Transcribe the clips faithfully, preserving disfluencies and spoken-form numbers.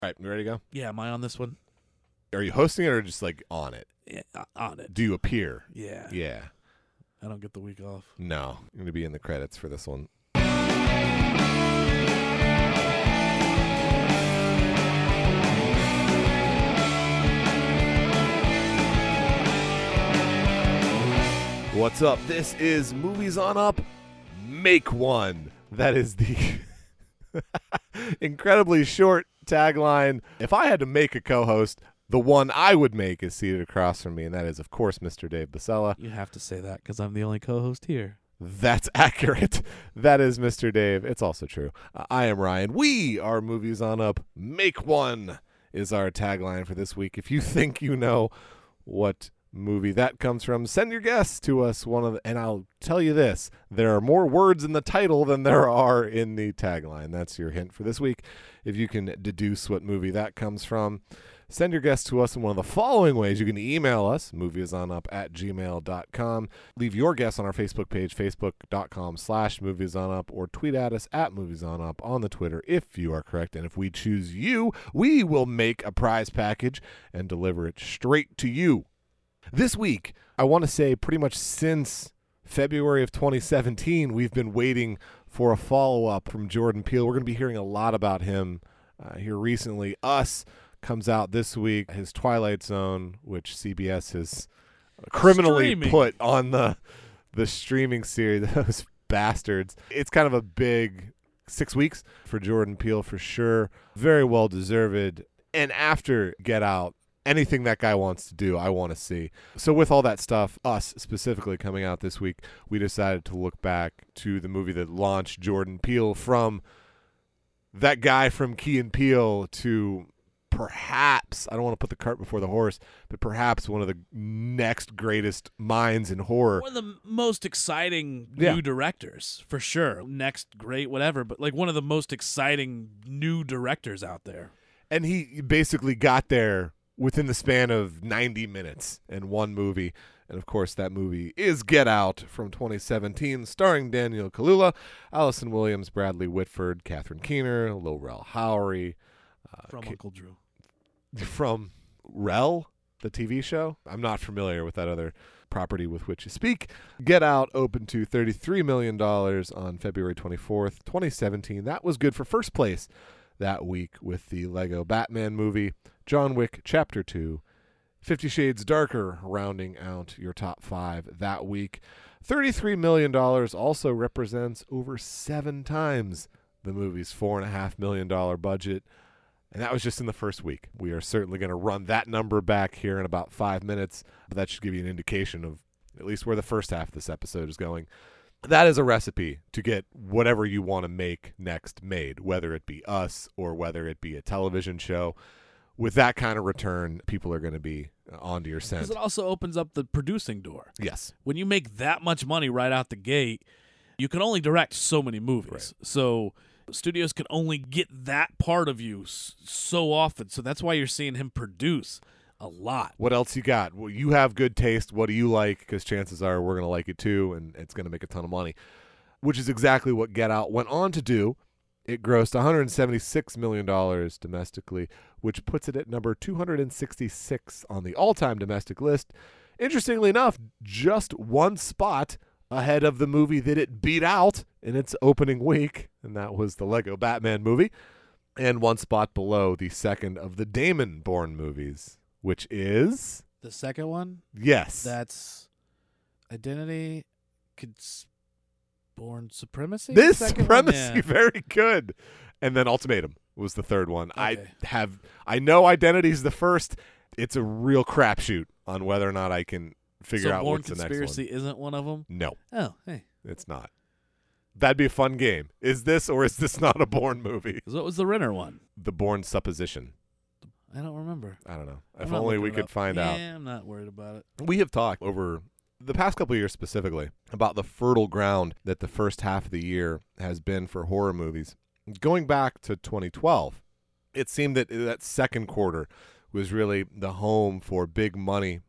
All right, you ready to go? Yeah, am I on this one? Are you hosting it or just like on it? Yeah, uh, on it. Do you appear? Yeah. Yeah. I don't get the week off. No. I'm going to be in the credits for this one. What's up? This is Movies on Up. Make one. That is the incredibly short tagline. If I had to make a co-host, the one I would make is seated across from me, and that is, of course, Mister Dave Basella. You have to say that because I'm the only co-host here. That's accurate. That is Mister Dave. It's also true. Uh, I am Ryan. We are Movies on Up. Make one is our tagline for this week. If you think you know what movie that comes from, send your guess to us. One of the, and I'll tell you this, there are more words in the title than there are in the tagline. That's your hint for this week. If you can deduce what movie that comes from, send your guess to us in one of the following ways. You can email us, moviesonup at gmail dot com. Leave your guess on our Facebook page, facebook.com slash moviesonup, or tweet at us at moviesonup on the Twitter if you are correct. And if we choose you, we will make a prize package and deliver it straight to you. This week, I want to say pretty much since February of twenty seventeen, we've been waiting for a follow-up from Jordan Peele. We're going to be hearing a lot about him uh, here recently. Us comes out this week. His Twilight Zone, which C B S has criminally Streaming. put on the the streaming series, those bastards. It's kind of a big six weeks for Jordan Peele for sure. Very well deserved. And after Get Out, anything that guy wants to do, I want to see. So with all that stuff, us specifically coming out this week, we decided to look back to the movie that launched Jordan Peele from that guy from Key and Peele to perhaps, I don't want to put the cart before the horse, but perhaps one of the next greatest minds in horror. One of the most exciting Yeah. new directors, for sure. Next great whatever, but like one of the most exciting new directors out there. And he basically got there within the span of ninety minutes in one movie. And, of course, that movie is Get Out from twenty seventeen, starring Daniel Kaluuya, Allison Williams, Bradley Whitford, Catherine Keener, Lil Rel Howery. Uh, From K- Uncle Drew. From Rel, the T V show. I'm not familiar with that other property with which you speak. Get Out opened to thirty-three million dollars on February twenty-fourth, twenty seventeen. That was good for first place that week with the Lego Batman movie, John Wick Chapter two, Fifty Shades Darker rounding out your top five that week. thirty-three million dollars also represents over seven times the movie's four point five million dollars budget. And that was just in the first week. We are certainly going to run that number back here in about five minutes, but that should give you an indication of at least where the first half of this episode is going. That is a recipe to get whatever you want to make next made, whether it be us or whether it be a television show. With that kind of return, people are going to be onto your scent. Because it also opens up the producing door. Yes. When you make that much money right out the gate, you can only direct so many movies. Right. So studios can only get that part of you s- so often. So that's why you're seeing him produce a lot. What else you got? Well, you have good taste. What do you like? Because chances are we're going to like it too, and it's going to make a ton of money, which is exactly what Get Out went on to do. It grossed one hundred seventy-six million dollars domestically, which puts it at number two hundred sixty-six on the all-time domestic list. Interestingly enough, just one spot ahead of the movie that it beat out in its opening week, and that was the Lego Batman movie, and one spot below the second of the Damon-Bourne movies, which is... The second one, Yes. that's Identity, Cons- Born Supremacy? This Second one? Supremacy, Yeah. very good. And then Ultimatum was the third one. I Okay. have, I know Identity's the first. It's a real crapshoot on whether or not I can figure so out Born what's the next Conspiracy one. isn't one of them? No, Oh, hey. it's not. That'd be a fun game. Is this or is this not a Bourne movie? 'Cause what was the Renner one? The Bourne Supposition. I don't remember. I don't know. I'm If not only looking we it could up. find yeah, out. I'm not worried about it. We have talked over the past couple of years specifically about the fertile ground that the first half of the year has been for horror movies. Going back to twenty twelve, it seemed that that second quarter was really the home for big money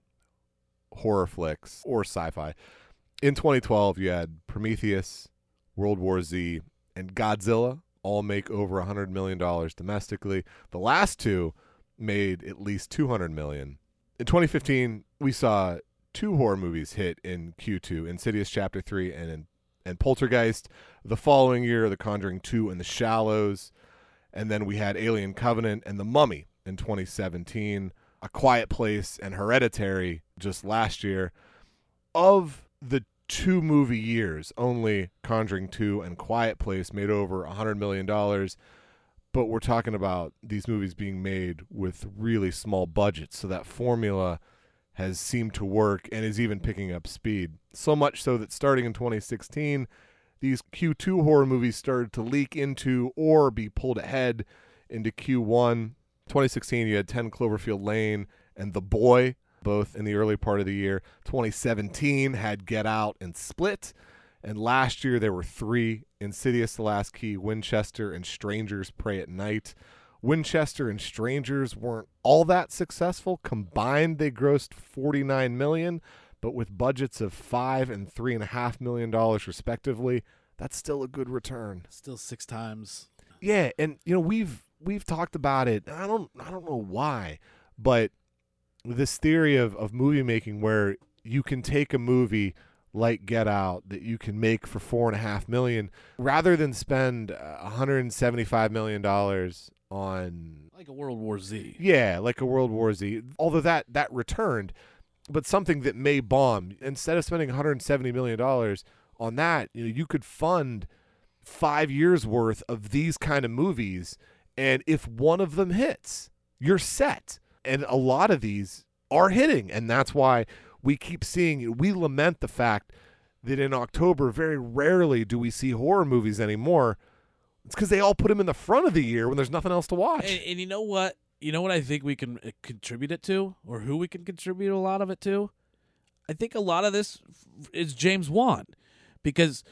horror flicks or sci-fi. In twenty twelve, you had Prometheus, World War Z, and Godzilla all make over one hundred million dollars domestically. The last two made at least two hundred million dollars. In twenty fifteen, we saw two horror movies hit in Q two, Insidious Chapter three and and Poltergeist. The following year, The Conjuring two and The Shallows. And then we had Alien Covenant and The Mummy in twenty seventeen. A Quiet Place and Hereditary just last year. Of the two movie years, only Conjuring two and Quiet Place made over one hundred million dollars. But we're talking about these movies being made with really small budgets. So that formula has seemed to work and is even picking up speed. So much so that starting in twenty sixteen, these Q two horror movies started to leak into or be pulled ahead into Q one. twenty sixteen, you had ten Cloverfield Lane and The Boy, both in the early part of the year. twenty seventeen had Get Out and Split. And last year there were three: Insidious, The Last Key, Winchester, and Strangers Prey at Night. Winchester and Strangers weren't all that successful. Combined, they grossed forty-nine million dollars, but with budgets of five and three and a half million dollars respectively, that's still a good return. Still six times. Yeah, and you know we've we've talked about it. I don't I don't know why, but this theory of of movie making where you can take a movie like Get Out that you can make for four and a half million, rather than spend one hundred seventy-five million dollars on Like a World War Z. yeah, like a World War Z. Although that that returned, but something that may bomb. Instead of spending one hundred seventy million dollars on that, you know, you could fund five years worth of these kind of movies, and if one of them hits, you're set. And a lot of these are hitting, and that's why we keep seeing, we lament the fact that in October, very rarely do we see horror movies anymore. It's because they all put them in the front of the year when there's nothing else to watch. And, and you know what? You know what I think we can uh, contribute it to, or who we can contribute a lot of it to? I think a lot of this is James Wan, because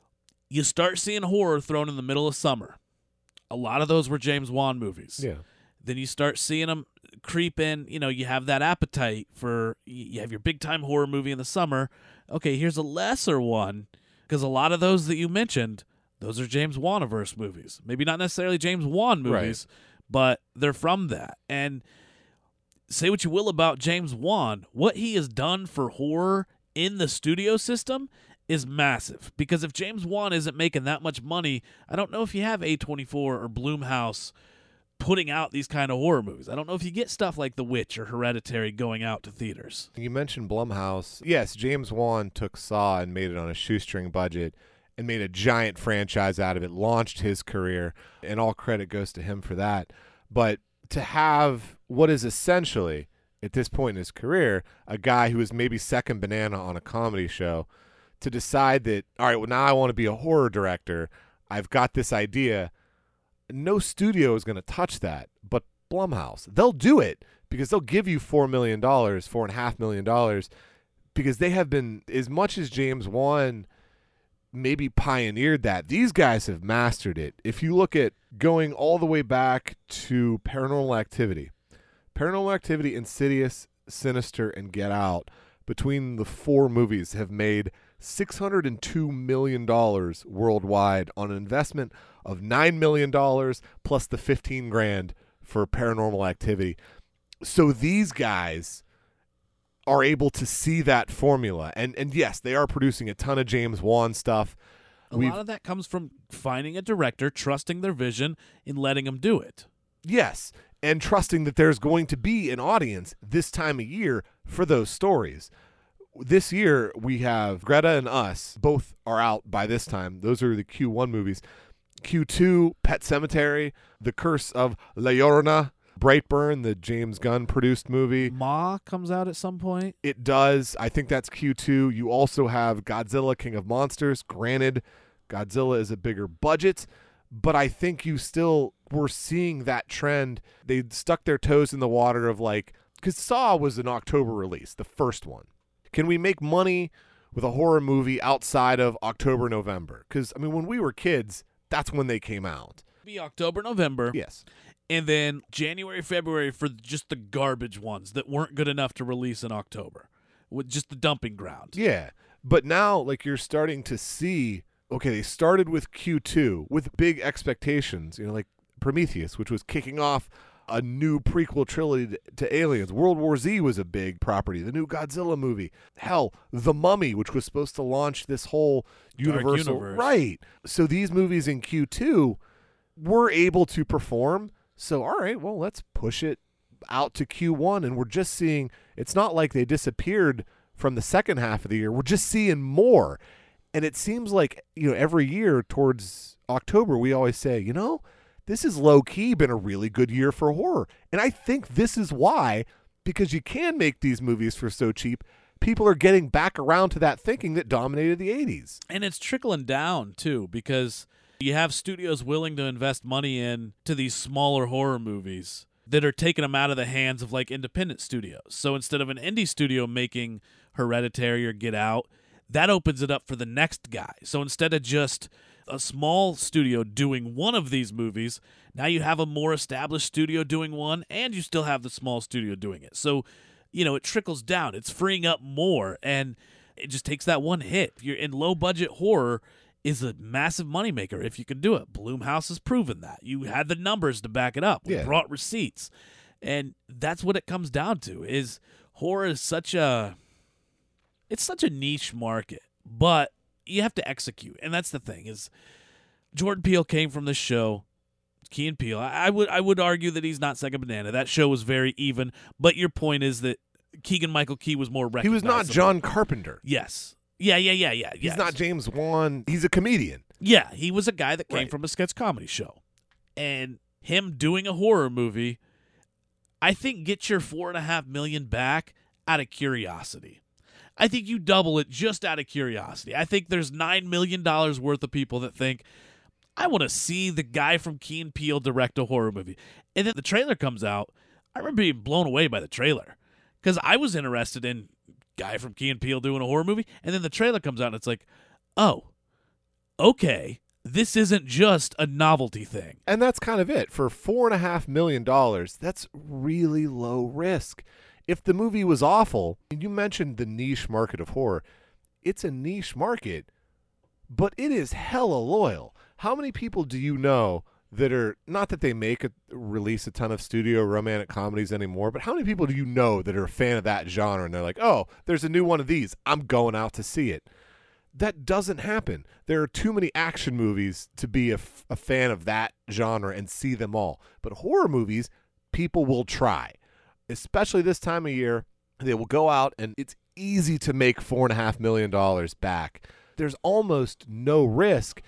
you start seeing horror thrown in the middle of summer. A lot of those were James Wan movies. Yeah. Then you start seeing them creep in. You know, you have that appetite for, you have your big time horror movie in the summer. Okay, here's a lesser one, because a lot of those that you mentioned, those are James Wan-averse movies. Maybe not necessarily James Wan movies, right, but they're from that. And say what you will about James Wan, what he has done for horror in the studio system is massive. Because if James Wan isn't making that much money, I don't know if you have A twenty-four or Blumhouse putting out these kind of horror movies. I don't know if you get stuff like The Witch or Hereditary going out to theaters. You mentioned Blumhouse. Yes, James Wan took Saw and made it on a shoestring budget and made a giant franchise out of it, launched his career, and all credit goes to him for that. But to have what is essentially, at this point in his career, a guy who is maybe second banana on a comedy show, to decide that, all right, well, now I want to be a horror director. I've got this idea. No studio is going to touch that, but Blumhouse. They'll do it because they'll give you four million dollars, four and a half million dollars, because they have been, as much as James Wan maybe pioneered that, these guys have mastered it. If you look at going all the way back to Paranormal Activity, Paranormal Activity, Insidious, Sinister, and Get Out, between the four movies have made six hundred two million dollars worldwide on an investment of nine million dollars plus the fifteen grand for Paranormal Activity. So these guys are able to see that formula. And and yes, they are producing a ton of James Wan stuff. A We've, lot of that comes from finding a director, trusting their vision, and letting them do it. Yes, and trusting that there's going to be an audience this time of year for those stories. This year, we have Greta and Us. Both are out by this time. Those are the Q one movies. Q two, Pet Sematary, The Curse of La Llorona, Brightburn, the James Gunn-produced movie. Ma comes out at some point. It does. I think that's Q two. You also have Godzilla, King of Monsters. Granted, Godzilla is a bigger budget, but I think you still were seeing that trend. They stuck their toes in the water of like, because Saw was an October release, the first one. Can we make money with a horror movie outside of October, November? Because, I mean, when we were kids, that's when they came out. Be October, November. Yes. And then January, February for just the garbage ones that weren't good enough to release in October. With just the dumping ground. Yeah. But now, like, you're starting to see okay, they started with Q two with big expectations, you know, like Prometheus, which was kicking off a new prequel trilogy to Aliens. World War Z was a big property. The new Godzilla movie. Hell, The Mummy, which was supposed to launch this whole Dark universal. universe. Right. So these movies in Q two were able to perform. So, all right, well, let's push it out to Q one. And we're just seeing, it's not like they disappeared from the second half of the year. We're just seeing more. And it seems like, you know, every year towards October, we always say, you know, this has low-key been a really good year for horror. And I think this is why, because you can make these movies for so cheap, people are getting back around to that thinking that dominated the eighties. And it's trickling down, too, because you have studios willing to invest money in to these smaller horror movies that are taking them out of the hands of, like, independent studios. So instead of an indie studio making Hereditary or Get Out, that opens it up for the next guy. So instead of just a small studio doing one of these movies, now you have a more established studio doing one, and you still have the small studio doing it. So, you know, it trickles down. It's freeing up more, and it just takes that one hit. If you're in low-budget horror is a massive moneymaker if you can do it. Blumhouse has proven that. You had the numbers to back it up. We Yeah. brought receipts. And that's what it comes down to, is horror is such a... It's such a niche market, but you have to execute, and that's the thing. Is Jordan Peele came from this show, Key and Peele. I, I would I would argue that he's not Second Banana. That show was very even, but your point is that Keegan Michael Key was more He recognizable. was not John Carpenter. Yes. Yeah, yeah, yeah, yeah. He's yes. not James Wan. He's a comedian. Yeah, he was a guy that came Right. from a sketch comedy show. And him doing a horror movie, I think get your four and a half million back out of curiosity. I think you double it just out of curiosity. I think there's nine million dollars worth of people that think, I want to see the guy from Key and Peele direct a horror movie. And then the trailer comes out. I remember being blown away by the trailer because I was interested in guy from Key and Peele doing a horror movie. And then the trailer comes out and it's like, oh, okay, this isn't just a novelty thing. And that's kind of it. For four and a half million dollars, that's really low risk. If the movie was awful, you mentioned the niche market of horror. It's a niche market, but it is hella loyal. How many people do you know that are, not that they make a release a ton of studio romantic comedies anymore, but how many people do you know that are a fan of that genre and they're like, oh, there's a new one of these, I'm going out to see it? That doesn't happen. There are too many action movies to be a, f- a fan of that genre and see them all. But horror movies, people will try. Especially this time of year, they will go out and it's easy to make four and a half million dollars back. There's almost no risk.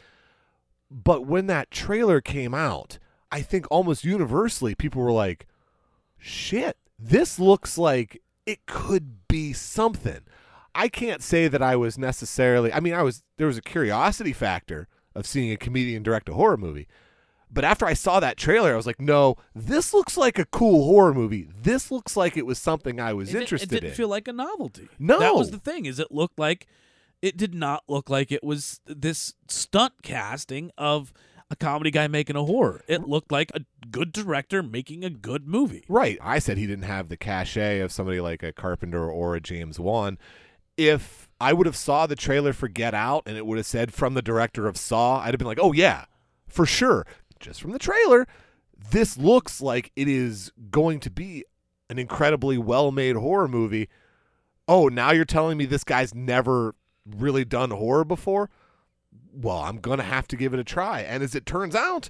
But when that trailer came out, I think almost universally people were like, shit, this looks like it could be something. I can't say that I was necessarily, I mean, I was, there was a curiosity factor of seeing a comedian direct a horror movie. But after I saw that trailer, I was like, no, this looks like a cool horror movie. This looks like it was something I was It, didn't- interested it didn't in. feel like a novelty. No. That was the thing, is it looked like, it did not look like it was this stunt casting of a comedy guy making a horror. It looked like a good director making a good movie. Right. I said he didn't have the cachet of somebody like a Carpenter or a James Wan. If I would have saw the trailer for Get Out and it would have said from the director of Saw, I'd have been like, oh, yeah, for sure. Just from the trailer, this looks like it is going to be an incredibly well-made horror movie. Oh, now you're telling me this guy's never really done horror before? Well, I'm going to have to give it a try. And as it turns out,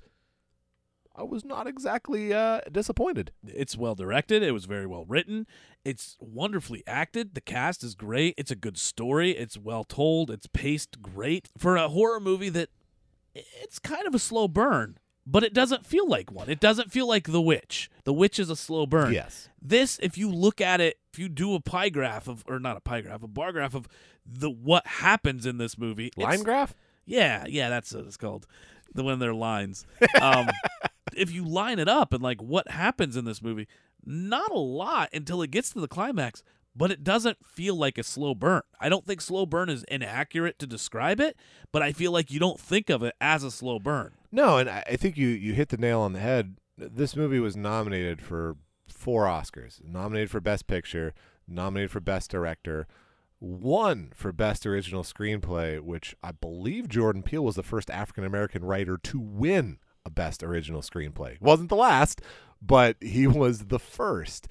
I was not exactly uh, disappointed. It's well directed. It was very well written. It's wonderfully acted. The cast is great. It's a good story. It's well told. It's paced great. For a horror movie that it's kind of a slow burn, but it doesn't feel like one. It doesn't feel like The Witch. The Witch is a slow burn. Yes. This, if you look at it, if you do a pie graph of, or not a pie graph, a bar graph of the what happens in this movie. Line it's- graph? Yeah, yeah, that's what it's called. The when they're lines. Um, if you line it up and like what happens in this movie, not a lot until it gets to the climax, but it doesn't feel like a slow burn. I don't think slow burn is inaccurate to describe it, but I feel like you don't think of it as a slow burn. No, and I I think you, you hit the nail on the head. This movie was nominated for four Oscars. Nominated for Best Picture, nominated for Best Director, won for Best Original Screenplay, which I believe Jordan Peele was the first African-American writer to win a Best Original Screenplay. Wasn't the last, but he was the first.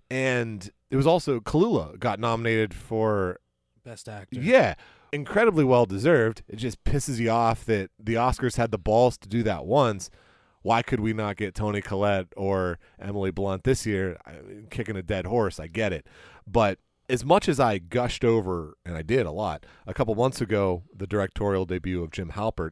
And it was also Kalula got nominated for Best Actor. Yeah, incredibly well-deserved. It just pisses you off that the Oscars had the balls to do that once. Why could we not get Toni Collette or Emily Blunt this year? I mean, kicking a dead horse, I get it. But as much as I gushed over, and I did a lot, a couple months ago, the directorial debut of Jim Halpert,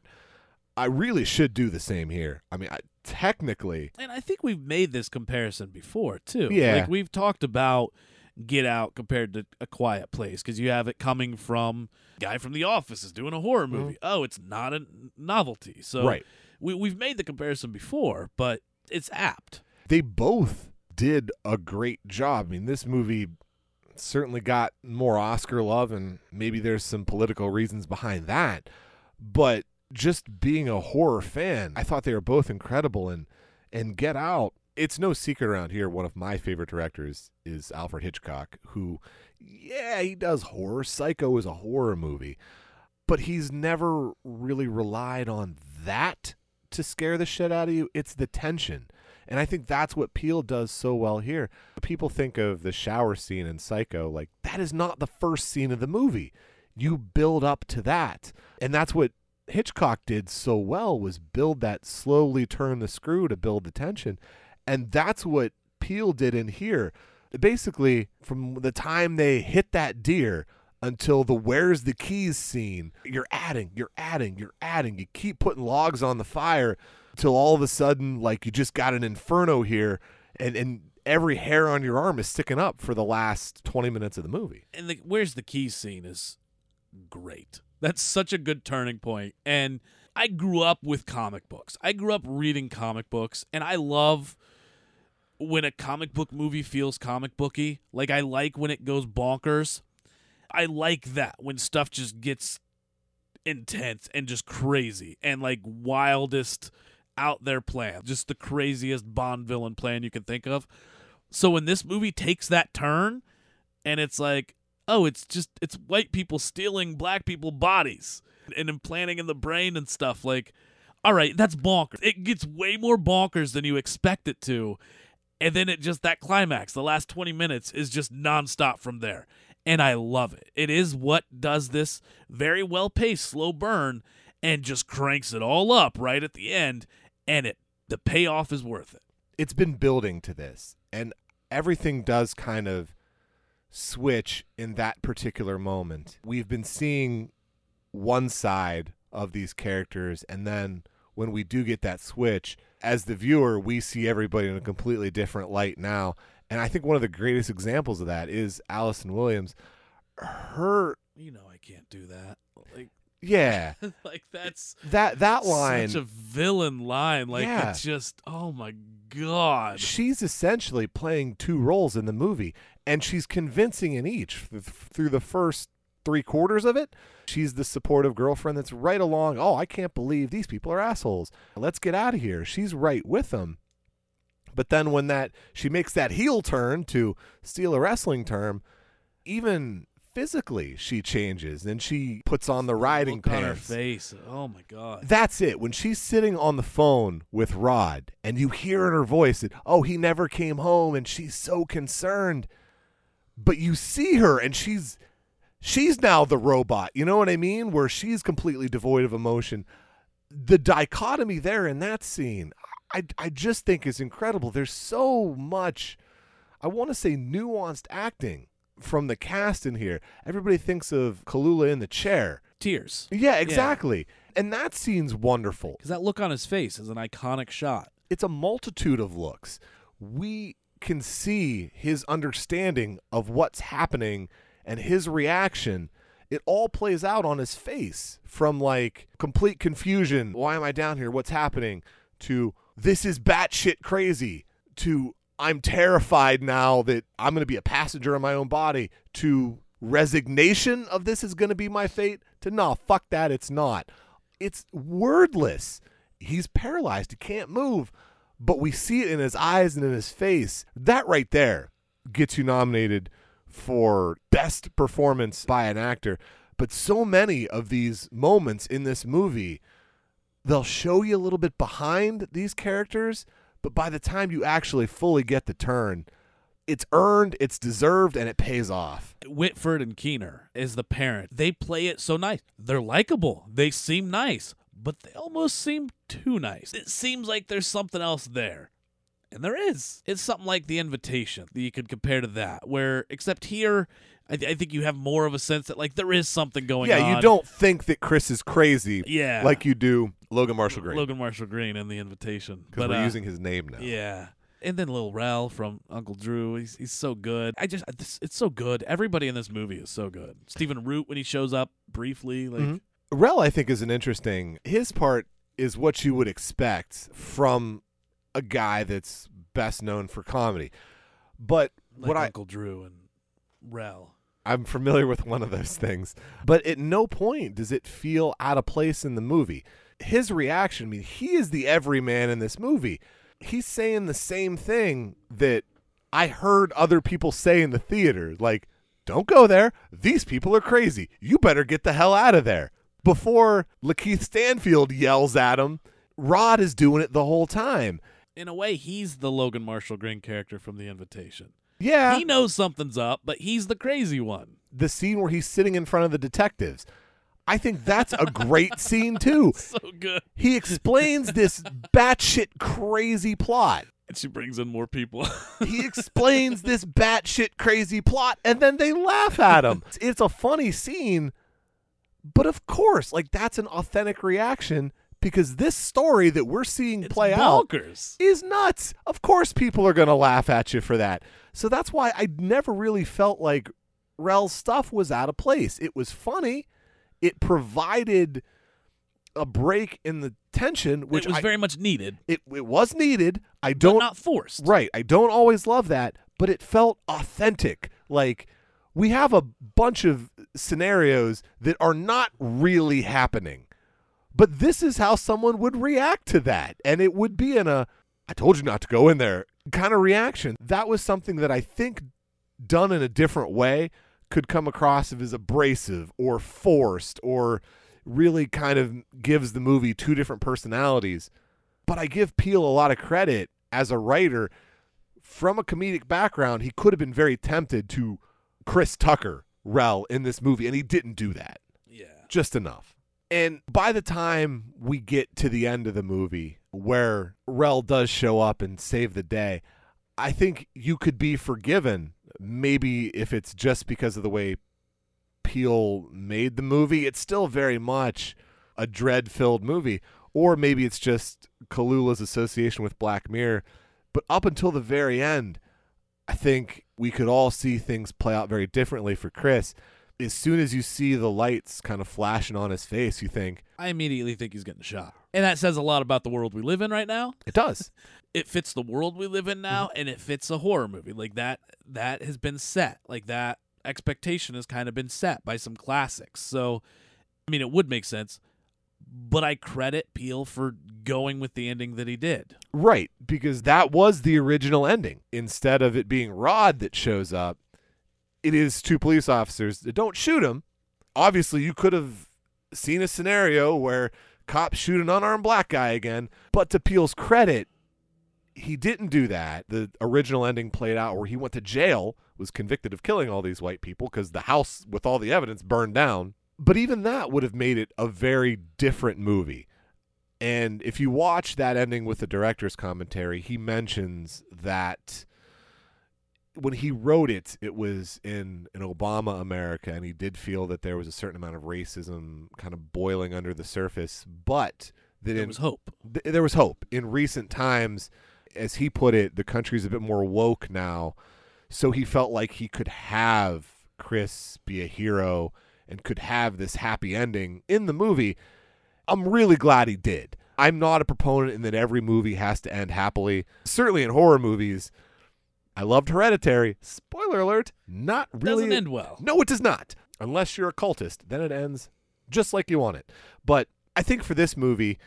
I really should do the same here. I mean, I, technically. And I think we've made this comparison before, too. Yeah. Like, we've talked about Get Out compared to A Quiet Place, because you have it coming from a guy from The Office is doing a horror movie. Mm-hmm. Oh, it's not a novelty. So right. we, we've made the comparison before, but it's apt. They both did a great job. I mean, this movie certainly got more Oscar love, and maybe there's some political reasons behind that. But just being a horror fan, I thought they were both incredible. And, and Get Out, it's no secret around here, one of my favorite directors is Alfred Hitchcock, who, yeah, he does horror. Psycho is a horror movie. But he's never really relied on that to scare the shit out of you. It's the tension. And I think that's what Peele does so well here. People think of the shower scene in Psycho like that is not the first scene of the movie. You build up to that. And that's what Hitchcock did so well, was build that, slowly turn the screw to build the tension. And that's what Peele did in here. Basically, from the time they hit that deer until the where's the keys scene, you're adding, you're adding, you're adding. You keep putting logs on the fire until all of a sudden, like, you just got an inferno here, and, and every hair on your arm is sticking up for the last twenty minutes of the movie. And the where's the keys scene is great. That's such a good turning point. And I grew up with comic books. I grew up reading comic books, and I love when a comic book movie feels comic booky. Like, I like when it goes bonkers. I like that when stuff just gets intense and just crazy and like wildest out there plan, just the craziest Bond villain plan you can think of. So when this movie takes that turn and it's like, oh, it's just, it's white people stealing black people bodies and implanting in the brain and stuff, like, all right, that's bonkers. It gets way more bonkers than you expect it to. And then it just, that climax, the last twenty minutes is just nonstop from there. And I love it. It is what does this very well-paced slow burn and just cranks it all up right at the end. And it the payoff is worth it. It's been building to this. And everything does kind of switch in that particular moment. We've been seeing one side of these characters, and then when we do get that switch, as the viewer, we see everybody in a completely different light now. And I think one of the greatest examples of that is Allison Williams. Her, you know, I can't do that. Like, yeah, like that's that that line, such a villain line. Like, yeah. It's just, oh my god. She's essentially playing two roles in the movie, and she's convincing in each through the first three quarters of it. She's the supportive girlfriend that's right along. Oh, I can't believe these people are assholes. Let's get out of here. She's right with them. But then when that she makes that heel turn, to steal a wrestling term, even physically she changes and she puts on the riding Look pants. on her face. Oh my god. That's it. When she's sitting on the phone with Rod and you hear in her voice that, oh, he never came home, and she's so concerned. But you see her and she's she's now the robot. You know what I mean? Where she's completely devoid of emotion. The dichotomy there in that scene, I, I just think is incredible. There's so much, I want to say, nuanced acting from the cast in here. Everybody thinks of Kalula in the chair. Tears. Yeah, exactly. Yeah. And that scene's wonderful. Because that look on his face is an iconic shot. It's a multitude of looks. We can see his understanding of what's happening and his reaction. It all plays out on his face, from like complete confusion. Why am I down here? What's happening? To this is batshit crazy, to I'm terrified now that I'm going to be a passenger in my own body, to resignation of this is going to be my fate, to no, fuck that, it's not. It's wordless. He's paralyzed. He can't move, but we see it in his eyes and in his face. That right there gets you nominated for best performance by an actor. But so many of these moments in this movie, they'll show you a little bit behind these characters, but by the time you actually fully get the turn, it's earned, it's deserved, and it pays off. Whitford and Keener is the parent. They play it so nice. They're likable. They seem nice, but they almost seem too nice. It seems like there's something else there. And there is. It's something like The Invitation that you could compare to that, where, except here, I, th- I think you have more of a sense that, like, there is something going yeah, on. Yeah, you don't think that Chris is crazy yeah. like you do Logan Marshall Green. Logan Marshall Green in The Invitation. Because we're uh, using his name now. Yeah. And then Lil Rel from Uncle Drew, he's he's so good. I just this, it's so good. Everybody in this movie is so good. Stephen Root when he shows up briefly, like mm-hmm. Rel, I think, is an interesting. His part is what you would expect from a guy that's best known for comedy, but like what Uncle I, Drew and Rel. I'm familiar with one of those things, but at no point does it feel out of place in the movie. His reaction, I mean, he is the everyman in this movie. He's saying the same thing that I heard other people say in the theater, like, don't go there. These people are crazy. You better get the hell out of there. Before Lakeith Stanfield yells at him, Rod is doing it the whole time. In a way, he's the Logan Marshall Green character from The Invitation. Yeah. He knows something's up, but he's the crazy one. The scene where he's sitting in front of the detectives. I think that's a great scene, too. So good. He explains this batshit crazy plot. And she brings in more people. He explains this batshit crazy plot, and then they laugh at him. It's a funny scene, but of course, like, that's an authentic reaction because this story that we're seeing it's play bonkers. out is nuts. Of course people are going to laugh at you for that. So that's why I never really felt like Rel's stuff was out of place. It was funny. It provided a break in the tension, which it was I, very much needed. It it was needed. I don't but not forced. Right. I don't always love that, but it felt authentic. Like, we have a bunch of scenarios that are not really happening, but this is how someone would react to that, and it would be in a "I told you not to go in there" kind of reaction. That was something that I think, done in a different way, could come across as abrasive or forced or really kind of gives the movie two different personalities. But I give Peele a lot of credit as a writer. From a comedic background, he could have been very tempted to Chris Tucker Rel in this movie, and he didn't do that. Yeah. Just enough. And by the time we get to the end of the movie where Rel does show up and save the day, I think you could be forgiven. Maybe if it's just because of the way Peele made the movie, it's still very much a dread-filled movie. Or maybe it's just Kalula's association with Black Mirror. But up until the very end, I think we could all see things play out very differently for Chris. As soon as you see the lights kind of flashing on his face, you think, I immediately think he's getting shot. And that says a lot about the world we live in right now. It does. It fits the world we live in now, and it fits a horror movie. Like, that that has been set. Like, that expectation has kind of been set by some classics. So, I mean, it would make sense, but I credit Peele for going with the ending that he did. Right, because that was the original ending. Instead of it being Rod that shows up, it is two police officers that don't shoot him. Obviously, you could have seen a scenario where cops shoot an unarmed black guy again, but to Peele's credit, he didn't do that. The original ending played out where he went to jail, was convicted of killing all these white people because the house with all the evidence burned down. But even that would have made it a very different movie. And if you watch that ending with the director's commentary, he mentions that when he wrote it, it was in an Obama America, and he did feel that there was a certain amount of racism kind of boiling under the surface, but that There in, was hope. th- there was hope. In recent times, as he put it, the country's a bit more woke now, so he felt like he could have Chris be a hero and could have this happy ending in the movie. I'm really glad he did. I'm not a proponent in that every movie has to end happily. Certainly in horror movies, I loved Hereditary. Spoiler alert, not really. Doesn't end well. No, it does not. Unless you're a cultist, then it ends just like you want it. But I think for this movie,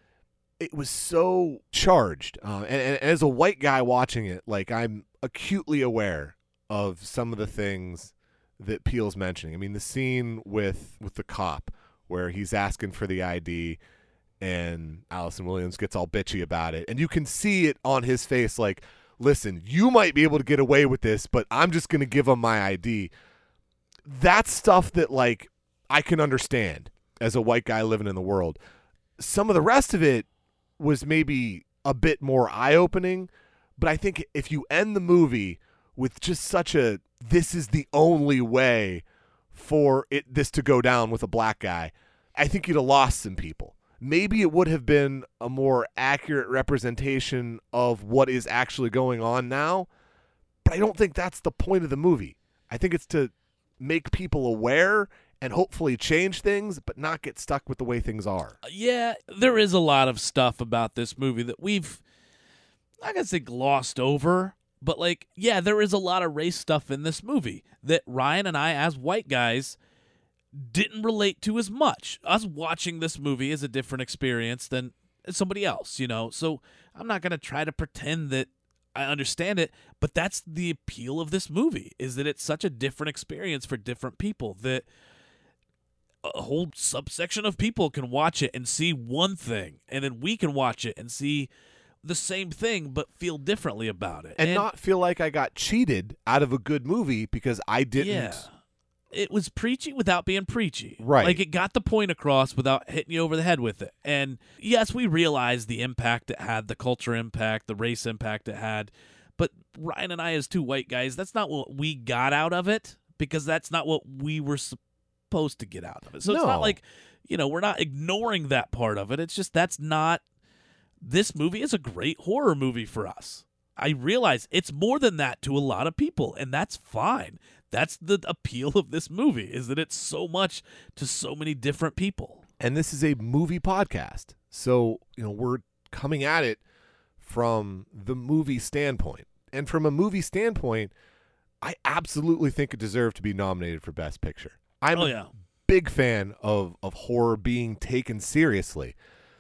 it was so charged. Uh, and, and as a white guy watching it, like, I'm acutely aware of some of the things that Peele's mentioning. I mean, the scene with with the cop where he's asking for the I D and Allison Williams gets all bitchy about it. And you can see it on his face like, listen, you might be able to get away with this, but I'm just going to give him my I D. That's stuff that, like, I can understand as a white guy living in the world. Some of the rest of it was maybe a bit more eye-opening, but I think if you end the movie with just such a, this is the only way for it this to go down with a black guy, I think you'd have lost some people. Maybe it would have been a more accurate representation of what is actually going on now, but I don't think that's the point of the movie. I think it's to make people aware and hopefully change things, but not get stuck with the way things are. Yeah, there is a lot of stuff about this movie that we've, I'm not going to say glossed over, but like, yeah, there is a lot of race stuff in this movie that Ryan and I, as white guys, didn't relate to as much. Us watching this movie is a different experience than somebody else, you know? So I'm not going to try to pretend that I understand it, but that's the appeal of this movie, is that it's such a different experience for different people, that a whole subsection of people can watch it and see one thing, and then we can watch it and see the same thing but feel differently about it. And, and not feel like I got cheated out of a good movie because I didn't. Yeah. It was preachy without being preachy. Right. Like, it got the point across without hitting you over the head with it. And yes, we realized the impact it had, the culture impact, the race impact it had. But Ryan and I, as two white guys, that's not what we got out of it, because that's not what we were supposed to get out of it. So it's No. not like, you know, we're not ignoring that part of it. It's just that's not, this movie is a great horror movie for us. I realize it's more than that to a lot of people, and that's fine. That's the appeal of this movie, is that it's so much to so many different people. And this is a movie podcast. So, you know, we're coming at it from the movie standpoint. And from a movie standpoint, I absolutely think it deserved to be nominated for Best Picture. I'm Oh, a yeah. big fan of, of horror being taken seriously.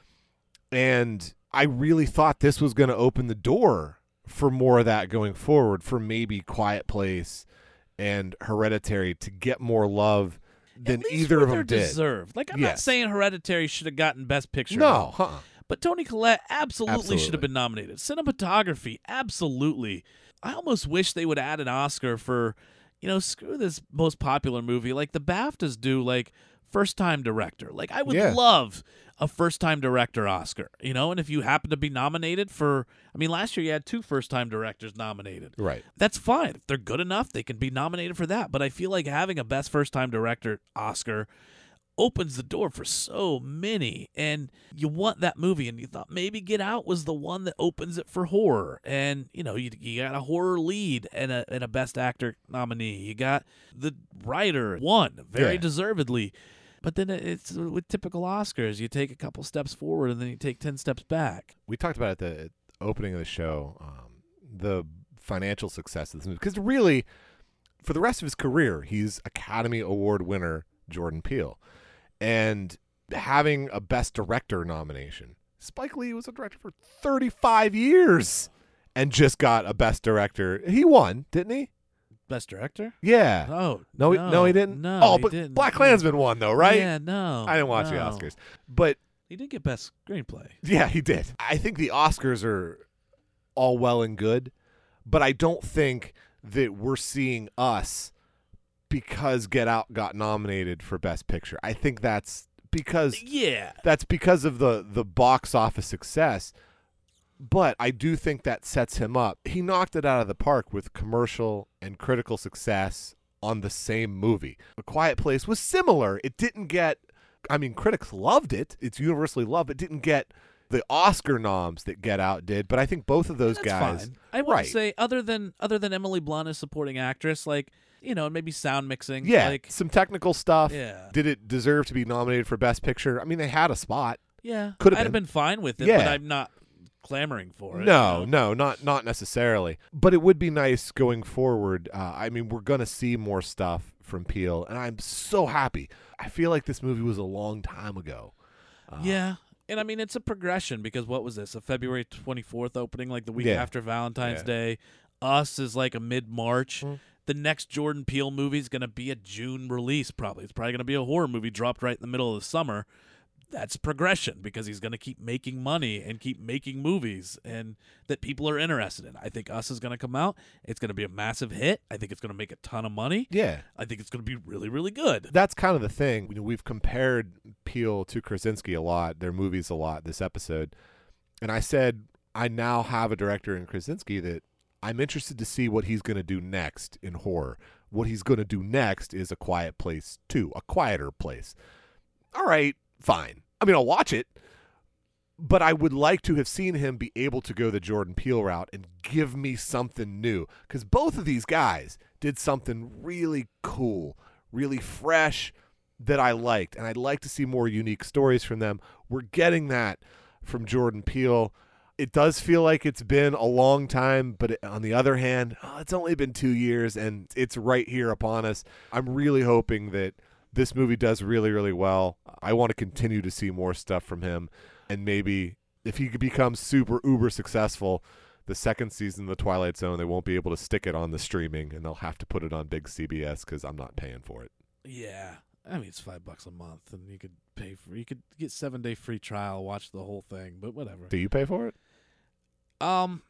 And I really thought this was going to open the door for more of that going forward, for maybe Quiet Place and Hereditary to get more love than At least either where of them they're did. deserved. Like, I'm not Yes. saying Hereditary should have gotten Best Picture. No, uh-uh. But Toni Collette absolutely, Absolutely. should have been nominated. Cinematography, absolutely. I almost wish they would add an Oscar for, you know, screw this most popular movie. Like the BAFTAs do, like, first-time director. Like, I would Yeah. love a first-time director Oscar, you know? And if you happen to be nominated for, I mean, last year you had two first-time directors nominated. Right. That's fine. If they're good enough, they can be nominated for that. But I feel like having a Best First-Time Director Oscar opens the door for so many. And you want that movie, and you thought maybe Get Out was the one that opens it for horror. And, you know, you, you got a horror lead and a, and a Best Actor nominee. You got the writer, won very Yeah. deservedly. But then it's with typical Oscars. You take a couple steps forward and then you take ten steps back. We talked about at the opening of the show um, the financial success of this movie. Because really, for the rest of his career, he's Academy Award winner Jordan Peele. And having a Best Director nomination. Spike Lee was a director for thirty-five years and just got a Best Director. He won, didn't he? Best Director? Yeah. Oh, No, no, he, no, he didn't. No, oh, he but didn't. Black Klansman won, though, right? Yeah, no. I didn't watch the no. Oscars, but He did get Best Screenplay. yeah, he did. I think the Oscars are all well and good, but I don't think that we're seeing us because Get Out got nominated for Best Picture. I think that's because Yeah. that's because of the the box office success. But I do think that sets him up. He knocked it out of the park with commercial and critical success on the same movie. A Quiet Place was similar. It didn't get, I mean, critics loved it. It's universally loved. It didn't get the Oscar noms that Get Out did, but I think both of those That's guys. fine. I want right. to say, other than other than Emily Blunt as supporting actress, like, you know, maybe sound mixing. Yeah, Like, some technical stuff. yeah. Did it deserve to be nominated for Best Picture? I mean, they had a spot. Yeah. Could have I'd have been. been fine with it, Yeah. but I'm not clamoring for it. No, you know? no, not not necessarily. But it would be nice going forward. Uh, I mean, we're going to see more stuff from Peele, and I'm so happy. I feel like this movie was a long time ago. Uh, Yeah. And I mean, it's a progression, because what was this? A February twenty-fourth opening, like the week Yeah. after Valentine's Yeah. Day. Us is like a mid-March. Mhm. the next Jordan Peele movie is going to be a June release. Probably it's probably going to be a horror movie dropped right in the middle of the summer. That's progression because he's going to keep making money and keep making movies and that people are interested in. I think Us is going to come out. It's going to be a massive hit. I think it's going to make a ton of money. Yeah. I think it's going to be really, really good. That's kind of the thing. You know, we've compared Peele to Krasinski a lot, their movies a lot this episode. And I said, I now have a director in Krasinski that I'm interested to see what he's going to do next in horror. What he's going to do next is A Quiet Place two, A Quieter Place. All right. Fine. I mean, I'll watch it, but I would like to have seen him be able to go the Jordan Peele route and give me something new, because both of these guys did something really cool, really fresh that I liked, and I'd like to see more unique stories from them. We're getting that from Jordan Peele. It does feel like it's been a long time, but it, on the other hand, oh, it's only been two years, and it's right here upon us. I'm really hoping that this movie does really, really well. I want to continue to see more stuff from him. And maybe if he becomes super, uber successful, the second season of The Twilight Zone, they won't be able to stick it on the streaming, and they'll have to put it on big C B S because I'm not paying for it. Yeah. I mean, it's five bucks a month, and you could pay for you could get seven-day free trial, watch the whole thing, but whatever. Do you pay for it? Um...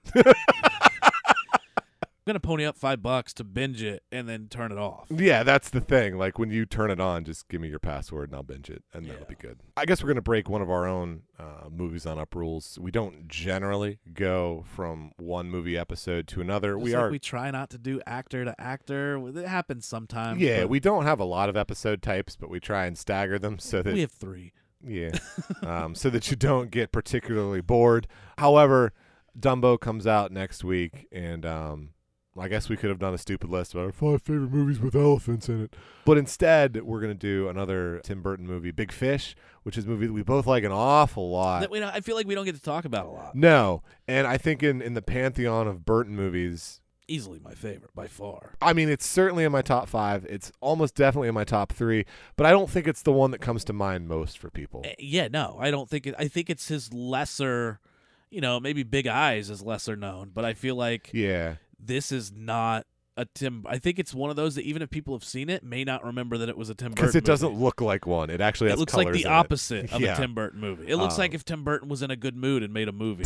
I'm gonna pony up five bucks to binge it and then turn it off. Yeah, that's the thing. Like when you turn it on, just give me your password and I'll binge it, and Yeah. that'll be good. I guess we're gonna break one of our own uh, movies on Up rules. We don't generally go from one movie episode to another. Just we like are. we try not to do actor to actor. It happens sometimes. Yeah, but we don't have a lot of episode types, but we try and stagger them so that we have three. yeah, um, so that you don't get particularly bored. However, Dumbo comes out next week, and um, I guess we could have done a stupid list about our five favorite movies with elephants in it. But instead, we're going to do another Tim Burton movie, Big Fish, which is a movie that we both like an awful lot. That we don't, I feel like we don't get to talk about a lot. No. And I think in, in the pantheon of Burton movies, Easily my favorite, by far. I mean, it's certainly in my top five. It's almost definitely in my top three. But I don't think it's the one that comes to mind most for people. Uh, yeah, no, I don't think it. I think it's his lesser, you know, maybe Big Eyes is lesser known, but I feel like Yeah. this is not a Tim. I think it's one of those that even if people have seen it, may not remember that it was a Tim Burton Because it doesn't movie. look like one. It actually has It looks like colors the in it. opposite of Yeah. a Tim Burton movie. It looks Um, like if Tim Burton was in a good mood and made a movie.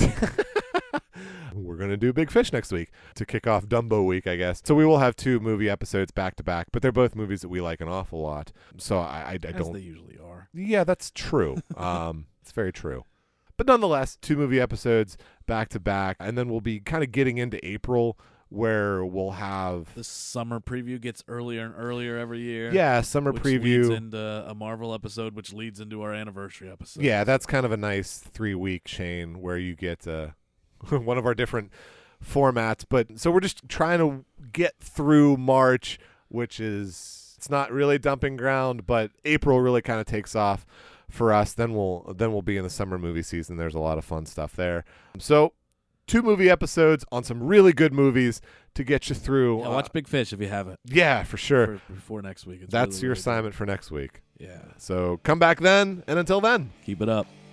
We're going to do Big Fish next week to kick off Dumbo week, I guess. So we will have two movie episodes back to back, but they're both movies that we like an awful lot. So I, I, I As don't. they usually are. Yeah, that's true. um, it's very true. But nonetheless, two movie episodes back to back, and then we'll be kind of getting into April where we'll have The summer preview gets earlier and earlier every year. yeah summer which preview. leads into a Marvel episode, which leads into our anniversary episode. Yeah, that's kind of a nice three week chain where you get uh, one of our different formats. But so we're just trying to get through March, which is it's not really dumping ground, but April really kind of takes off for us. Then we'll then we'll be in the summer movie season. There's a lot of fun stuff there. So two movie episodes on some really good movies to get you through. Yeah, uh, watch Big Fish if you haven't. yeah, for sure. For, before next week. It's That's really, your really good. assignment for next week. Yeah. So come back then, and until then. Keep it up.